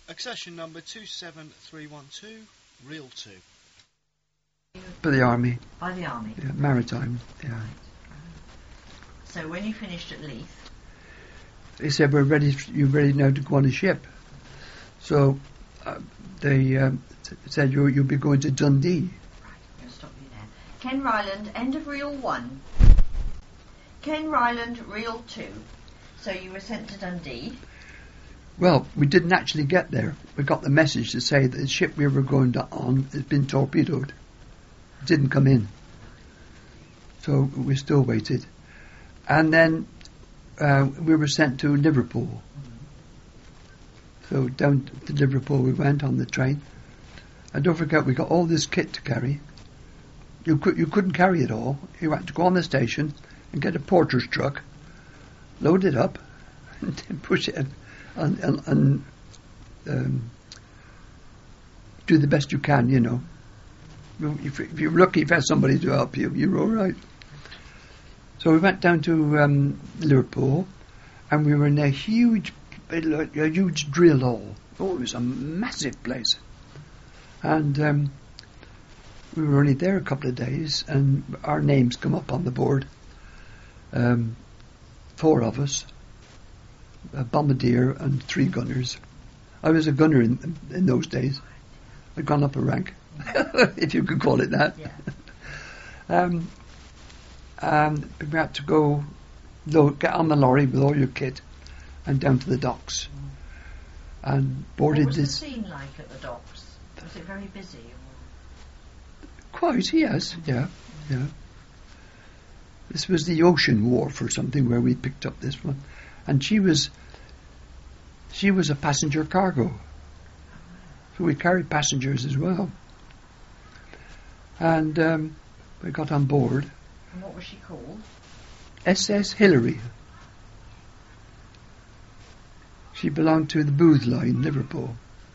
Accession number 27312, Reel 2. By the army. By the army? Yeah, maritime, yeah. Right. So when you finished at Leith... They said, you're ready now to go on a ship. So they said, you'll be going to Dundee. Right, I'm going to stop you there. Ken Ryland, end of Reel 1. Ken Ryland, Reel 2. So you were sent to Dundee. Well, we didn't actually get there. We got the message to say that the ship we were going on had been torpedoed. It didn't come in. So we still waited. And then we were sent to Liverpool. So down to Liverpool we went on the train. And don't forget, we got all this kit to carry. You couldn't carry it all. You had to go on the station and get a porter's truck, load it up, and then push it and do the best you can, you know. If you're lucky, if you have somebody to help you, you're all right. So we went down to Liverpool, and we were in a huge drill hall. Oh, it was a massive place. And we were only there a couple of days, and our names come up on the board. 4 of us, a bombardier and 3 gunners. I was a gunner in those days. I'd gone up a rank, if you could call it that. Yeah. And we had to go get on the lorry with all your kit and down to the docks. And boarded what was this. the scene like at the docks? Was it very busy? Quite, yes, yeah. This was the Ocean Wharf or something where we picked up this one, and she was a passenger cargo, so we carried passengers as well. And we got on board. And what was she called? SS Hillary. She belonged to the Booth Line, Liverpool.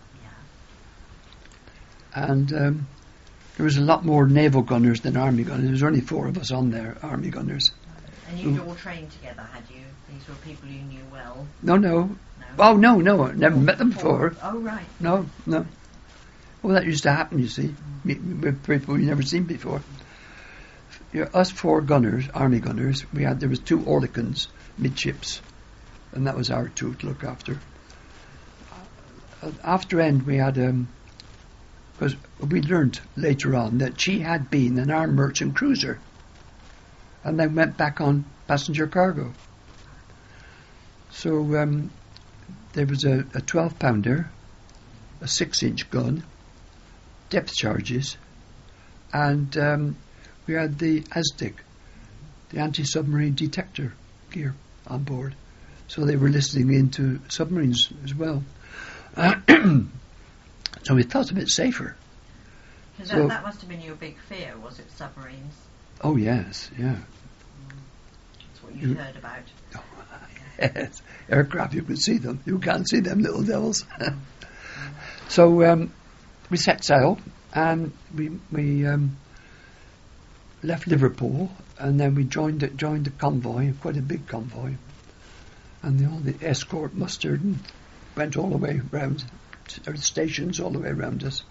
Yeah. And there was a lot more naval gunners than army gunners. There was only 4 of us on there, army gunners. And you'd all trained together, had you? These were people you knew well? No. Oh, no, I never met them before. Oh, right. No. Well, that used to happen, you see, with people you've never seen before. Us 4 gunners, army gunners, there was 2 Oerlikons, midships, and that was our 2 to look after. After end, we had, because we learned later on that she had been an armed merchant cruiser, and then went back on passenger cargo. So there was a 12-pounder, a 6-inch gun, depth charges, and we had the Aztec, the anti-submarine detector gear on board. So they were listening into submarines as well. So we felt a bit safer. So that must have been your big fear, was it, submarines? Oh, yes, yeah. That's what you heard about. Oh, yes. Aircraft, you could see them. You can't see them little devils. So we set sail, and we left Liverpool, and then we joined the convoy, quite a big convoy, and all the escort mustered and went all the way round, stations all the way around us.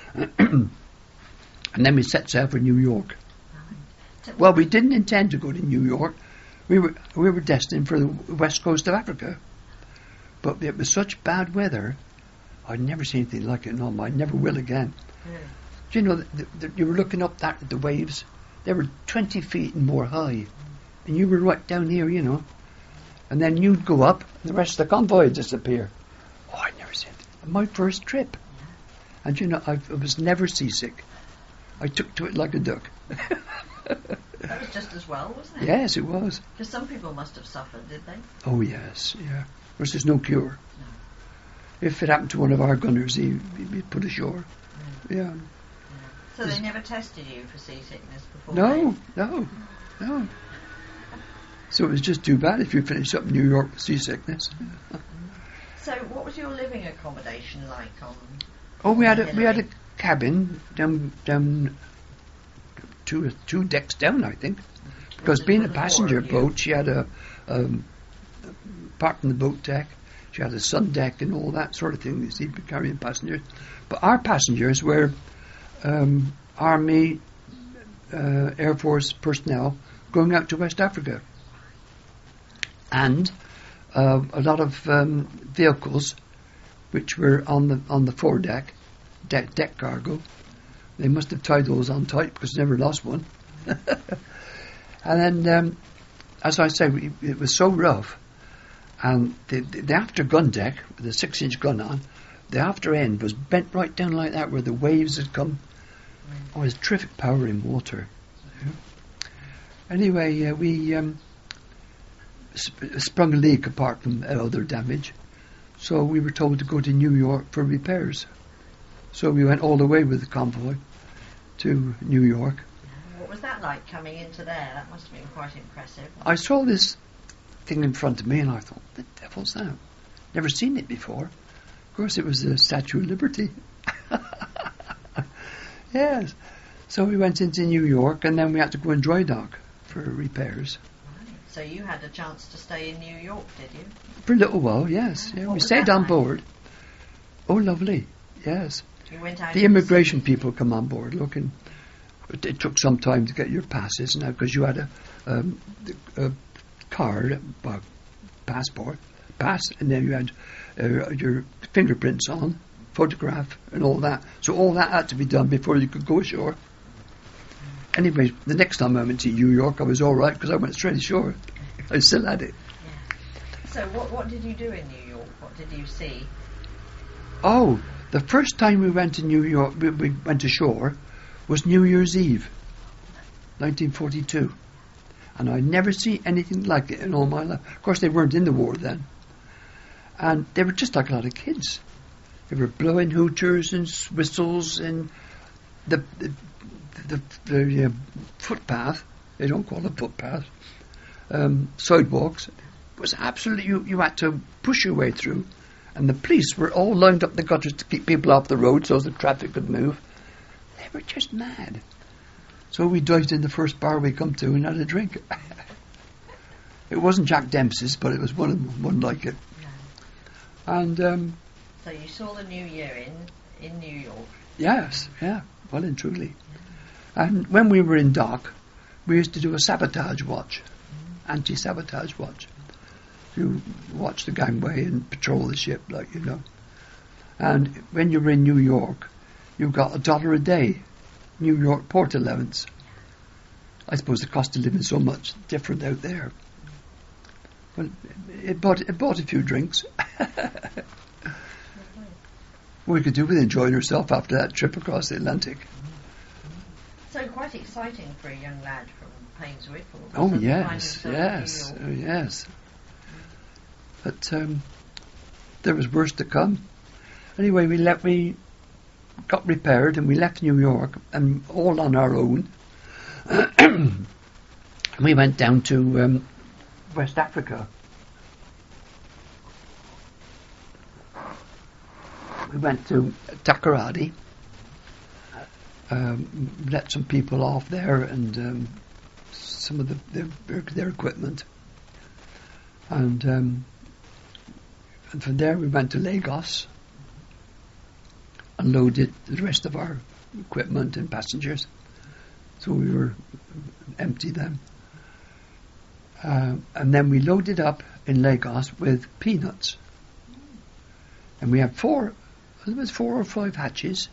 And then we set sail for New York. So Well, we didn't intend to go to New York. We were destined for the west coast of Africa, but it was such bad weather. I'd never seen anything like it in all my. Never will again. Yeah. Do you know you were looking up at the waves? They were 20 feet and more high, and you were right down here, you know. And then you'd go up, and the rest of the convoy would disappear. Oh, I'd never seen it. My first trip, and you know, I was never seasick. I took to it like a duck. That was just as well, wasn't it? Yes, it was. Because some people must have suffered, did they? Oh, yes, yeah. Of course, there's no cure. If it happened to one of our gunners, he'd be put ashore. Yeah. So they never tested you for seasickness before? No. So it was just too bad if you finished up in New York with seasickness. So what was your living accommodation like on... Oh, we had a cabin down two decks down, I think. Because being a passenger boat, she had a apart from the boat deck, She had a sun deck and all that sort of thing. You see, carrying passengers. But our passengers were Army, Air Force personnel going out to West Africa. And a lot of vehicles which were on the foredeck, deck cargo. They must have tied those on tight because they never lost one. And then, as I say, it was so rough. And the after gun deck, with the 6-inch gun on, the after end was bent right down like that where the waves had come. Oh, it was terrific power in water. Yeah. Anyway, we sprung a leak apart from other damage. So we were told to go to New York for repairs. So we went all the way with the convoy to New York. What was that like coming into there? That must have been quite impressive. I saw this thing in front of me and I thought, the devil's that? Never seen it before. Of course it was the Statue of Liberty. Yes. So we went into New York and then we had to go in dry dock for repairs. Right. So you had a chance to stay in New York, did you? For a little while, yes. Yeah, we stayed on board. Oh, lovely. Yes. You went out The immigration people come on board looking. It took some time to get your passes now because you had a card, passport, and then you had your fingerprints on, photograph, and all that. So all that had to be done before you could go ashore. Anyway, the next time I went to New York, I was all right because I went straight ashore. I still had it. Yeah. So what did you do in New York? What did you see? Oh, the first time we went to New York, we went ashore, was New Year's Eve, 1942. And I'd never seen anything like it in all my life. Of course, they weren't in the war then. And they were just like a lot of kids. They were blowing hoochers and whistles and the footpath, they don't call it footpath, sidewalks, was absolutely, you had to push your way through. And the police were all lined up the gutters to keep people off the road so the traffic could move. They were just mad. So we dived in the first bar we come to and had a drink. It wasn't Jack Dempsey's, but it was one like it. No. And so you saw the New Year in New York. Yes, yeah, well and truly. And when we were in dock, we used to do a sabotage watch, anti-sabotage watch. You watch the gangway and patrol the ship, like you know. And when you were in New York, you got $1 a day, New York port allowance. I suppose the cost of living is so much different out there. Well, it bought a few drinks. We could do with enjoying ourselves after that trip across the Atlantic. So quite exciting for a young lad from Painswick. Oh yes. Oh yes. But there was worse to come. Anyway, we got repaired and we left New York and all on our own. We went down to West Africa. We went to Takoradi. Let some people off there and some of their equipment. And from there we went to Lagos and loaded the rest of our equipment and passengers. So we were empty then. And then we loaded up in Lagos with peanuts. And we had 4 or 5 hatches.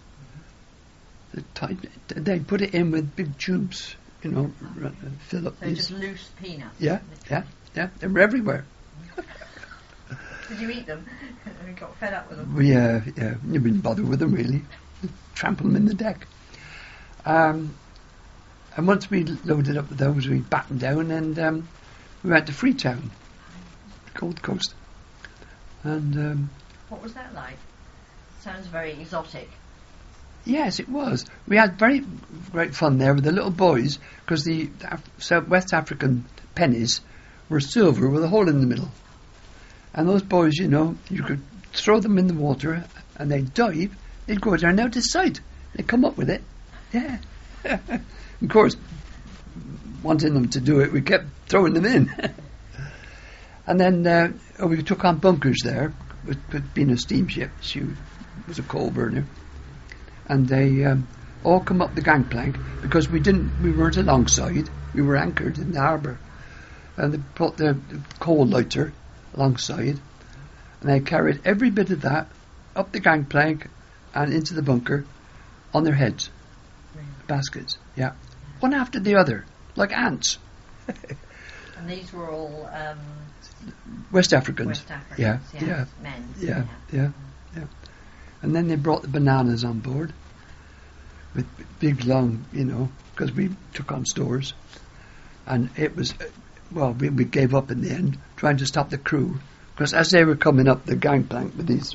They put it in with big tubes, you know, fill up so these. Just loose peanuts. Yeah. They were everywhere. Did you eat them? You got fed up with them? Well, yeah. You didn't bother with them really. Trample them in the deck. And once we loaded up with those, we battened down and we went to Freetown, Gold Coast. And what was that like? Sounds very exotic. Yes, it was. We had very great fun there with the little boys because the West African pennies were silver with a hole in the middle. And those boys, you know, you could throw them in the water and they'd dive, they'd go down out of sight. They'd come up with it. Yeah. Of course, wanting them to do it, we kept throwing them in. And then we took on bunkers there with being a steamship, she was a coal burner, and they all come up the gangplank because we weren't alongside, we were anchored in the harbour, and they put the coal lighter alongside, and they carried every bit of that up the gangplank and into the bunker on their heads, baskets, yeah, one after the other, like ants. And these were all West Africans. yeah. Yeah. Men. Yeah. And then they brought the bananas on board with big long, because we took on stores, and it was, we gave up in the end trying to stop the crew, because as they were coming up the gangplank with these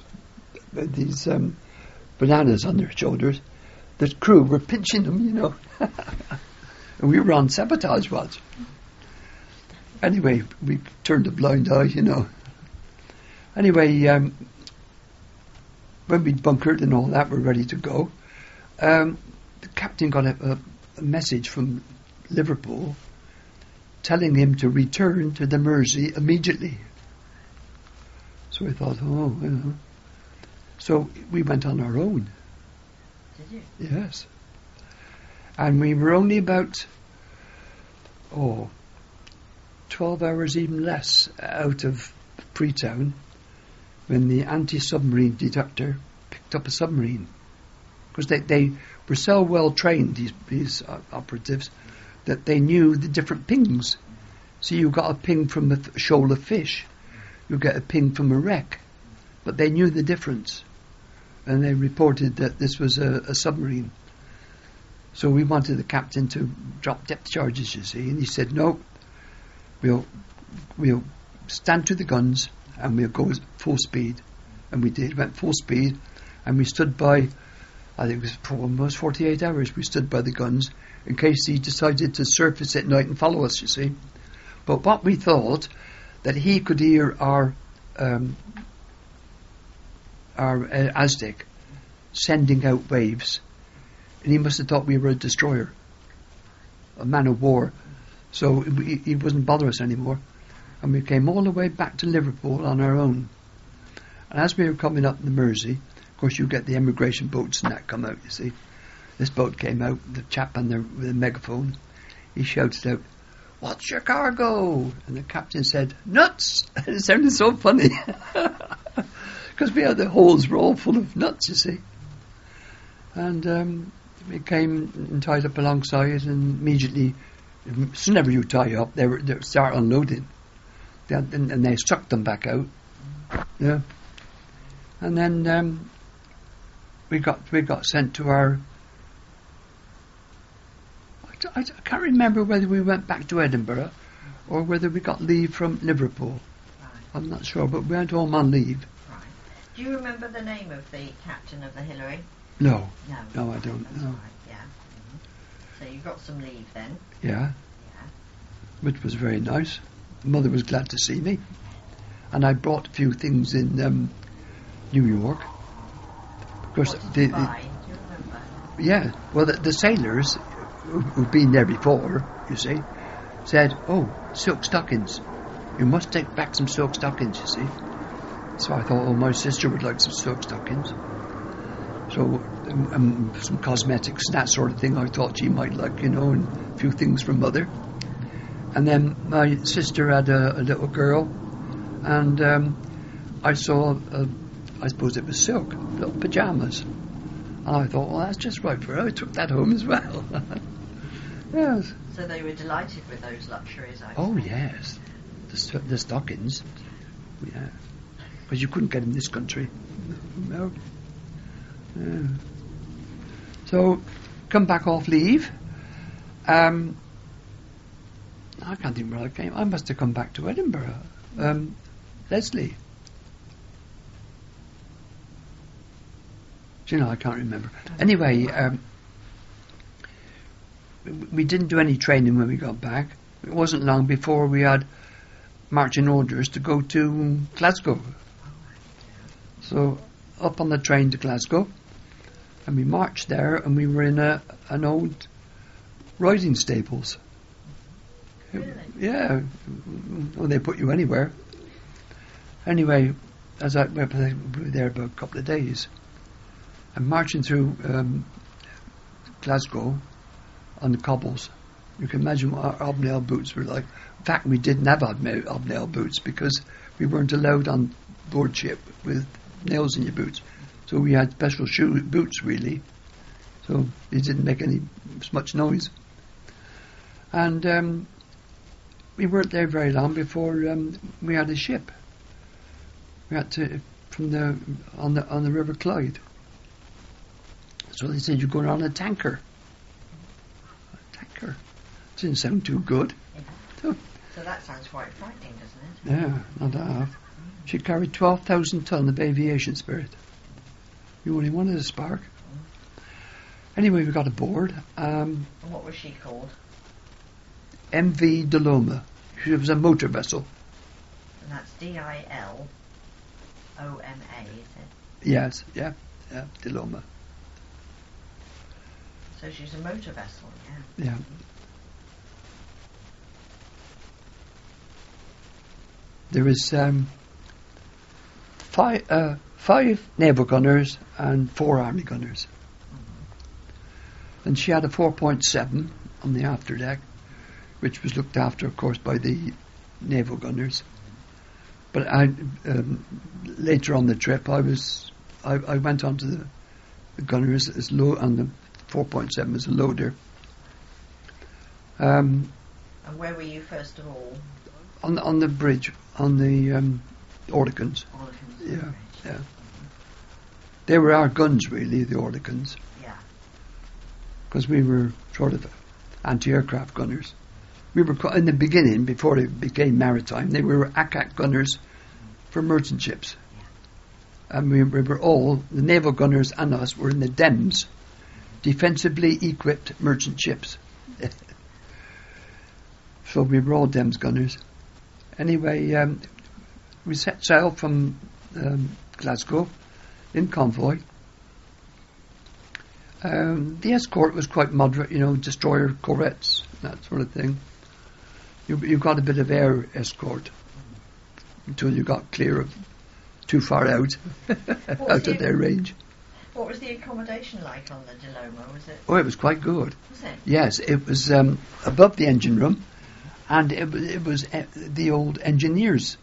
bananas on their shoulders, the crew were pinching them, and we were on sabotage watch. Anyway, we turned a blind eye, Anyway, when we'd bunkered and all that, we're ready to go. The captain got a message from Liverpool telling him to return to the Mersey immediately. So we thought, So we went on our own. Did you? Yes. And we were only about, 12 hours, even less, out of Freetown when the anti-submarine detector picked up a submarine. Because they were so well trained, these operatives, that they knew the different pings. So you got a ping from a shoal of fish, you get a ping from a wreck, but they knew the difference. And they reported that this was a submarine. So we wanted the captain to drop depth charges, you see, and he said, no, we'll stand to the guns and we'll go full speed. And we did, went full speed, and we stood by, I think it was almost 48 hours, we stood by the guns in case he decided to surface at night and follow us, you see. But what we thought, that he could hear our Aztec sending out waves, and he must have thought we were a destroyer, a man of war. So he wouldn't bother us anymore, and we came all the way back to Liverpool on our own. And as we were coming up the Mersey, of course you get the immigration boats and that come out, you see. This boat came out, the chap on with a megaphone, he shouted out, "What's your cargo?" And the captain said, "Nuts!" It sounded so funny, because the holes were all full of nuts, you see. And we came and tied up alongside, and immediately, whenever you tie up, they start unloading, and they sucked them back out. Yeah, and then we got sent to our. I can't remember whether we went back to Edinburgh or whether we got leave from Liverpool. Right. I'm not sure, but we went home on leave. Right. Do you remember the name of the captain of the Hillary? No, No, I don't. That's No. right, yeah. Mm-hmm. So you got some leave then? Yeah, Yeah. which was very nice. Mother was glad to see me, and I brought a few things in New York. Of course, What did you buy? Do you remember? yeah. Well, the sailors who'd been there before, you see, said, "Oh, silk stockings. You must take back some silk stockings." You see. So I thought, my sister would like some silk stockings. So some cosmetics, that sort of thing. I thought she might like, and a few things from Mother. And then my sister had a little girl, and I saw, I suppose it was silk, little pyjamas. And I thought, well, that's just right for her. I took that home as well. Yes. So they were delighted with those luxuries, I Oh, suppose. yes. The stockings. Yeah. Because you couldn't get in this country. No. Yeah. So, come back off leave. I can't think where I came. I must have come back to Edinburgh. Leslie. Do you know, I can't remember. Anyway, we didn't do any training when we got back. It wasn't long before we had marching orders to go to Glasgow. So up on the train to Glasgow, and we marched there, and we were in an old riding stables. Really? Yeah, well, they put you anywhere. Anyway, we were there about a couple of days, and marching through Glasgow on the cobbles. You can imagine what our hobnail boots were like. In fact, we didn't have hobnail boots because we weren't allowed on board ship with nails in your boots. So we had special boots, really. So they didn't make much noise. And we weren't there very long before we had a ship. We had to on the River Clyde. So they said, "You're going on a tanker." A tanker. Didn't sound too good. Yeah. So that sounds quite frightening, doesn't it? Yeah, not half. She carried 12,000 ton of aviation spirit. You only wanted a spark. Anyway, we got aboard. And what was she called? MV Diloma. She was a motor vessel. And that's Diloma, is it? Yes, yeah, Diloma. So she's a motor vessel, yeah. Yeah. There was five naval gunners and 4 army gunners. And she had a 4.7 on the afterdeck, which was looked after, of course, by the naval gunners. But later on the trip, I went on to the gunners as low on the 4.7 as a loader. And where were you first of all? On the bridge, on the Orlicans. Yeah. Yeah. They were our guns, really, the Orlicans. Yeah. Because we were sort of anti-aircraft gunners. We were in the beginning, before it became maritime, they were ACAC gunners for merchant ships. Yeah. And we were all, the naval gunners and us, were in the DEMS, defensively equipped merchant ships. So we were all DEMS gunners. Anyway, we set sail from Glasgow in convoy. The escort was quite moderate, destroyer corvettes, that sort of thing. You got a bit of air escort until you got clear of too far out, out of their range. What was the accommodation like on the Diloma? Was it? Oh, it was quite good. Was it? Yes, it was above the engine room, and it was the old engineers'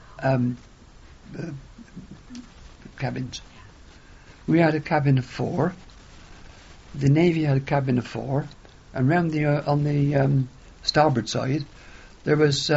cabins. We had a cabin of 4. The Navy had a cabin of 4, and round on the starboard side there was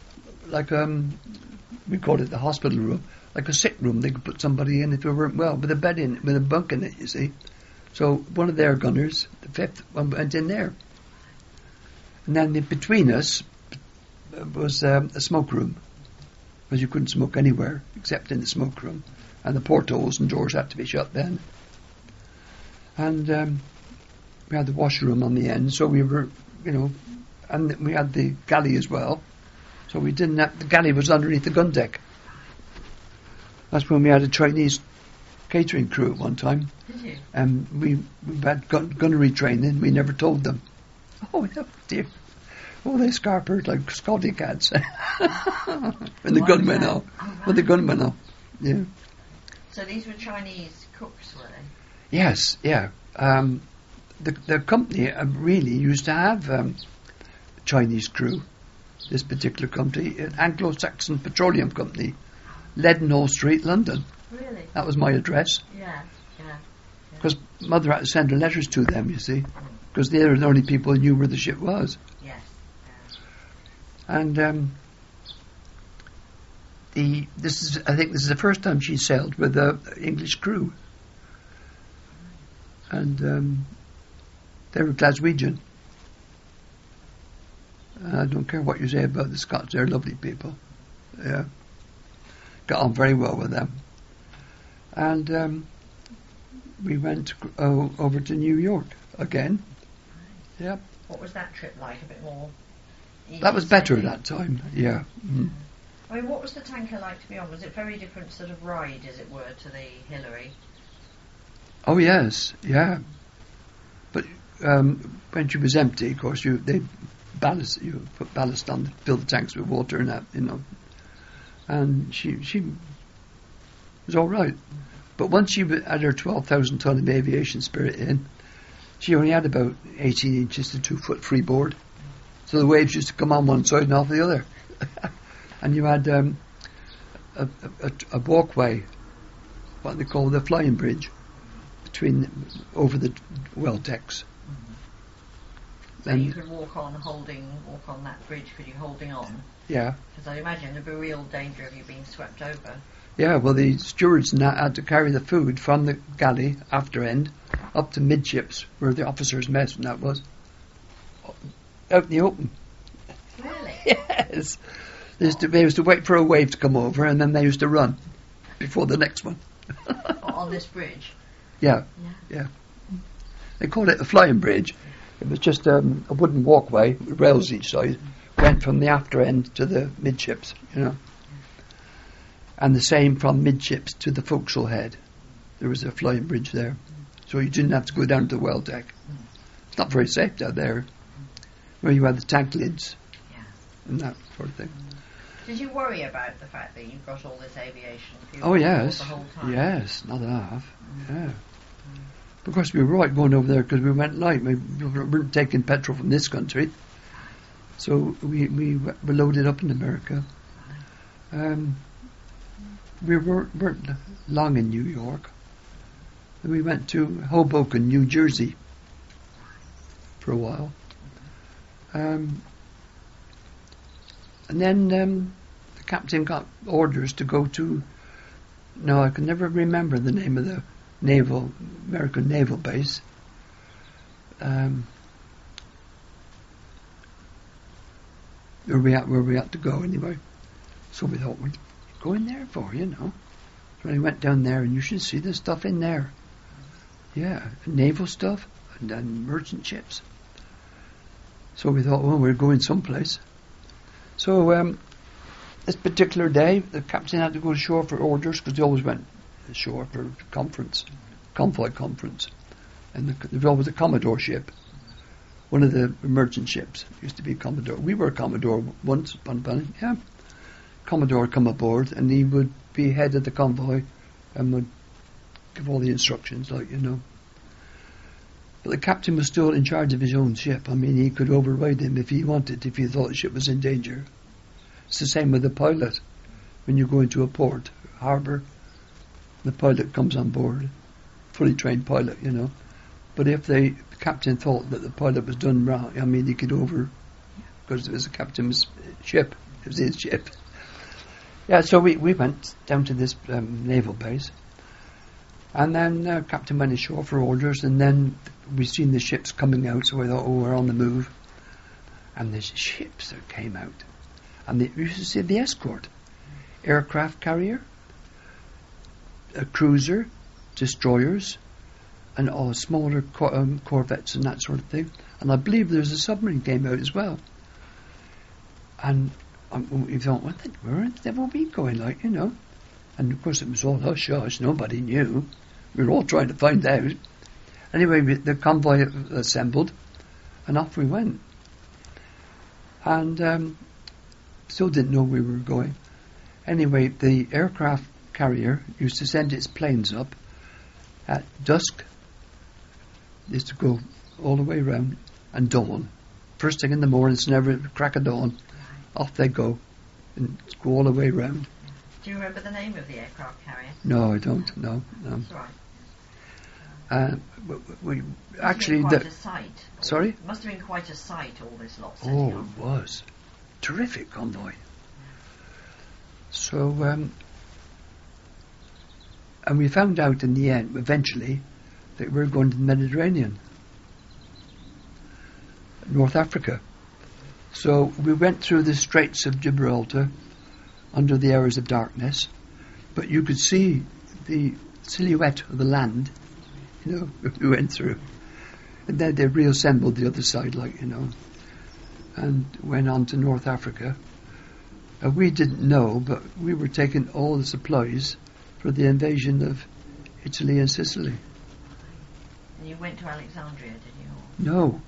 we called it the hospital room, like a sick room. They could put somebody in if they weren't well, with a bed in it, with a bunk in it, you see. So one of their gunners, the 5th, went in there. And then between us was a smoke room, because you couldn't smoke anywhere except in the smoke room, and the portholes and doors had to be shut then. And we had the washroom on the end, so we were, and we had the galley as well. So we didn't have, the galley was underneath the gun deck. That's when we had a Chinese catering crew at one time. Did you? And we had gunnery training. We never told them. Oh, dear. Oh, they scarpered like Scotty cats. When the gun went off. Oh, right. When the gun went off. Yeah. So these were Chinese cooks, were they? Yes, yeah. The company really used to have Chinese crew. This particular company, an Anglo-Saxon Petroleum Company, Leadenhall Street, London. Really? That was my address. Yeah. Because Mother had to send her letters to them, you see, because they were the only people who knew where the ship was. Yes. And I think this is the first time she sailed with an English crew. And they were Glaswegian. I don't care what you say about the Scots, they're lovely people. Yeah. Got on very well with them. And we went over to New York again. Yeah. What was that trip like? A bit more easy That was better at sailing? that time, yeah. Mm. I mean, what was the tanker like to be on? Was it very different sort of ride, as it were, to the Hillary? Oh yes, yeah. But when she was empty, of course, you put ballast on, fill the tanks with water and that, And she was all right. But once she had her 12,000 ton of aviation spirit in, she only had about 18 inches to 2 foot freeboard. So the waves used to come on one side and off the other. And you had a walkway, what they call the flying bridge, over the well decks. So you could walk on that bridge, could you, holding on? Yeah. Because I imagine there'd be real danger of you being swept over. Yeah, well, the stewards and that had to carry the food from the galley after end up to midships, where the officers' mess and that was, out in the open. Really? Yes. They used to wait for a wave to come over, and then they used to run before the next one. On this bridge? Yeah. They called it a flying bridge. It was just a wooden walkway with rails each side, went from the after end to the midships, you know. And the same from midships to the forecastle head. There was a flying bridge there. So you didn't have to go down to the well deck. It's not very safe down there, where you had the tank lids and that sort of thing. Did you worry about the fact that you've got all this aviation fuel Oh yes, the whole time? yes, not half. Yeah. Of course, we were right going over there because we went light. We weren't taking petrol from this country, so we were loaded up in America. We weren't long in New York. We went to Hoboken, New Jersey, for a while, and then the captain got orders to go to. No, I can never remember the name of the American naval base. Where we had to go anyway. So we thought we'd go in there for, you know. So I went down there, and you should see the stuff in there. Yeah, naval stuff and merchant ships. So we thought, well, we're going someplace. So this particular day, the captain had to go ashore for orders because they always went ashore for convoy conference. And there was always a Commodore ship. One of the merchant ships used to be Commodore. We were a Commodore once upon a time, yeah. Commodore would come aboard, and he would be head of the convoy and would give all the instructions, like, you know. But the captain was still in charge of his own ship. I mean, he could override him if he wanted, if he thought the ship was in danger. It's the same with the pilot. When you go into a port, harbour, the pilot comes on board, fully trained pilot, you know. But if the captain thought that the pilot was done wrong, I mean, he could because it was the captain's ship. It was his ship. Yeah, so we went down to this naval base, and then captain went ashore for orders, and then we seen the ships coming out, so we thought, oh, we're on the move. And there's ships that came out, and we used to see the escort, aircraft carrier, a cruiser, destroyers, and all smaller corvettes and that sort of thing. And I believe there's a submarine came out as well. And we thought, where the devil are we going, like, you know? And of course it was all hush-hush, nobody knew. We were all trying to find out. Anyway, the convoy assembled, and off we went. And still didn't know where we were going. Anyway, the aircraft carrier used to send its planes up at dusk. They used to go all the way around, and dawn. First thing in the morning, it's never crack of dawn. Off they go, and go all the way round. Do you remember the name of the aircraft carrier? No, I don't. No. That's right. We actually quite a sight. Sorry? It must have been quite a sight, all this lot. Oh, it was terrific convoy. So, and we found out in the end, eventually, that we were going to the Mediterranean, North Africa. So we went through the Straits of Gibraltar under the hours of darkness, but you could see the silhouette of the land, you know, we went through. And then they reassembled the other side, like, you know, and went on to North Africa. We didn't know, but we were taking all the supplies for the invasion of Italy and Sicily. And you went to Alexandria, did you? No.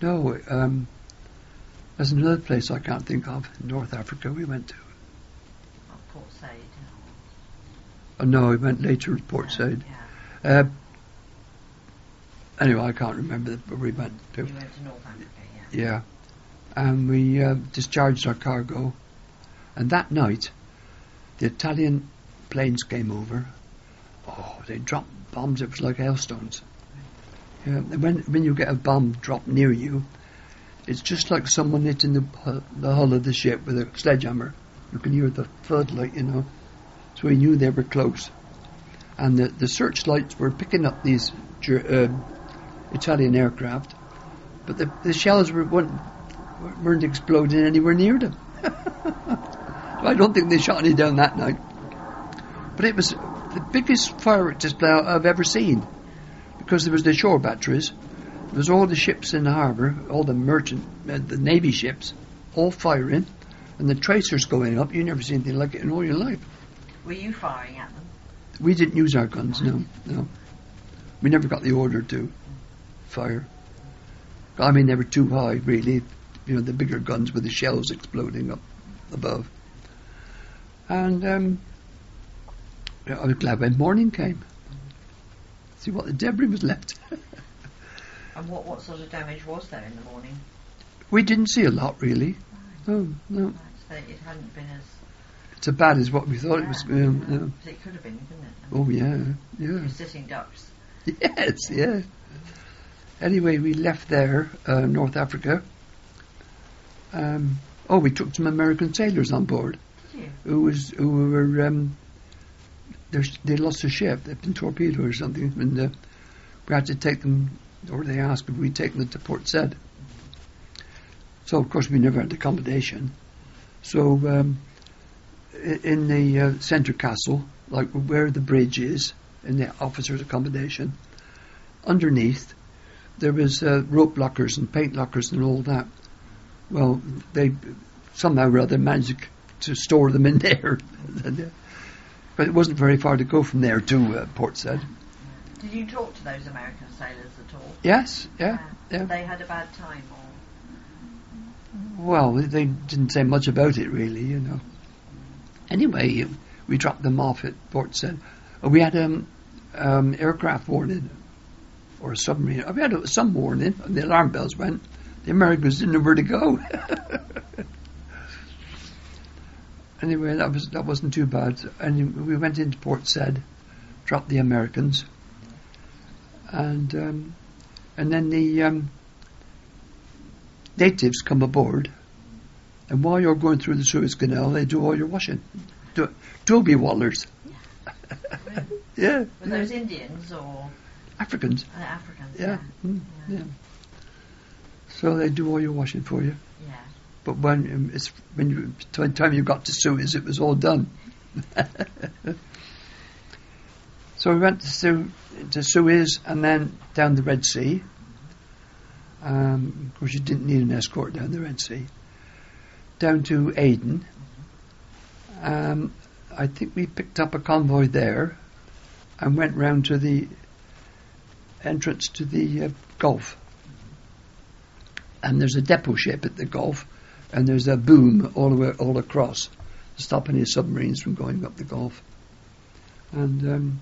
There's another place I can't think of in North Africa we went to. Port Said. Oh, no, we went later to Port Said. Yeah. Anyway, I can't remember where we went to. You went to North Africa, yeah. Yeah. And we discharged our cargo. And that night, the Italian planes came over. Oh, they dropped bombs. It was like hailstones. Yeah, when you get a bomb dropped near you, it's just like someone hitting the hull of the ship with a sledgehammer. You can hear the floodlight, you know. So we knew they were close. And the searchlights were picking up these Italian aircraft, but the shells weren't exploding anywhere near them. So I don't think they shot any down that night. But it was the biggest firework display I've ever seen, because there was the shore batteries, there was all the ships in the harbour, all the the navy ships, all firing, and the tracers going up. You never seen anything like it in all your life. Were you firing at them? We didn't use our guns, no. We never got the order to fire. I mean, they were too high, really. You know, the bigger guns with the shells exploding up above. And I was glad when morning came. See what the debris was left. And what sort of damage was there in the morning? We didn't see a lot, really. No. So it hadn't been as... It's as bad as what we thought it was. It could have been, couldn't it? Oh, yeah. You're sitting ducks. Yes, yeah. Anyway, we left there, North Africa. We took some American sailors on board. Did you? Who were they lost a ship. They'd been torpedoed or something, and we had to take them, or they asked if we'd take them to Port Said. So of course we never had accommodation. So in the centre castle, like where the bridge is, in the officers' accommodation, underneath there was rope lockers and paint lockers and all that. Well, they somehow or other managed to store them in there. But it wasn't very far to go from there to Port Said. Did you talk to those American sailors at all? Yes, yeah. They had a bad time, or? Well, they didn't say much about it, really, you know. Anyway, we dropped them off at Port Said. We had aircraft warning, or a submarine. We had some warning, and the alarm bells went. The Americans didn't know where to go. Anyway, that wasn't too bad. And we went into Port Said, dropped the Americans, and then the natives come aboard, and while you're going through the Suez Canal, they do all your washing. Toby wallers. Yeah. Were those Indians or Africans? Africans. Yeah. Yeah. So they do all your washing for you. Yeah. But when the time you got to Suez, it was all done. So we went to Suez and then down the Red Sea. Of course, you didn't need an escort down the Red Sea. Down to Aden. I think we picked up a convoy there and went round to the entrance to the Gulf. And there's a depot ship at the Gulf, and there's a boom all across, to stop any submarines from going up the Gulf. And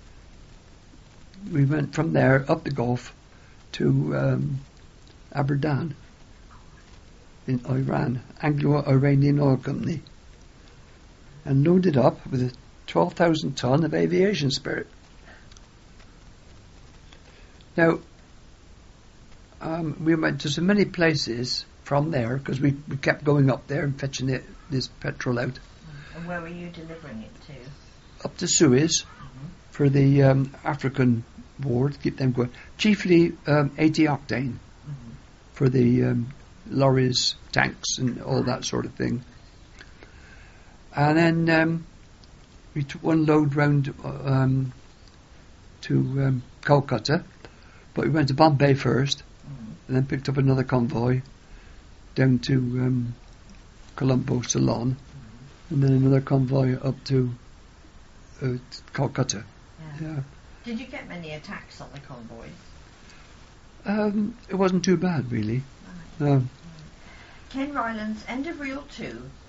we went from there up the Gulf to Aberdan in Iran, Anglo-Iranian Oil Company, and loaded up with a 12,000 ton of aviation spirit. Now, we went to so many places from there, because we kept going up there and fetching this petrol out. And where were you delivering it to? Up to Suez for the African war, to keep them going. Chiefly 80 octane for the lorries, tanks and all that sort of thing. And then we took one load round to Calcutta, but we went to Bombay first, and then picked up another convoy down to Colombo, Ceylon, and then another convoy up to Calcutta. Yeah. Did you get many attacks on the convoys? It wasn't too bad, really. Right. Ken Ryland's End of Reel 2